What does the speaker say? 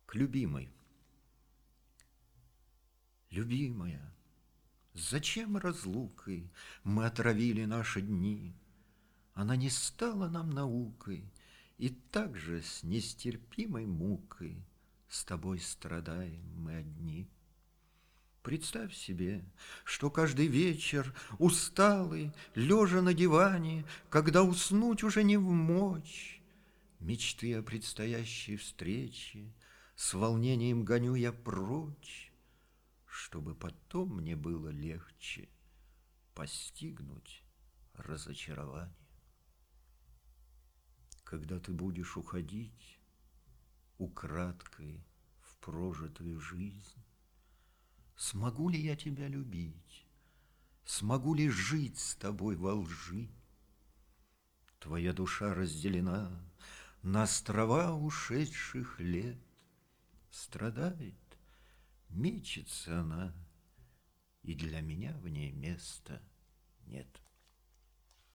К любимой. Любимая, зачем разлукой мы отравили наши дни? Она не стала нам наукой, и также с нестерпимой мукой с тобой страдаем мы одни. Представь себе, что каждый вечер, усталый, лежа на диване, когда уснуть уже не вмочь, мечты о предстоящей встрече с волнением гоню я прочь, чтобы потом мне было легче постигнуть разочарование. Когда ты будешь уходить украдкой в прожитую жизнь, смогу ли я тебя любить? Смогу ли жить с тобой во лжи? Твоя душа разделена на острова ушедших лет. Страдает, мечется она, и для меня в ней места нет.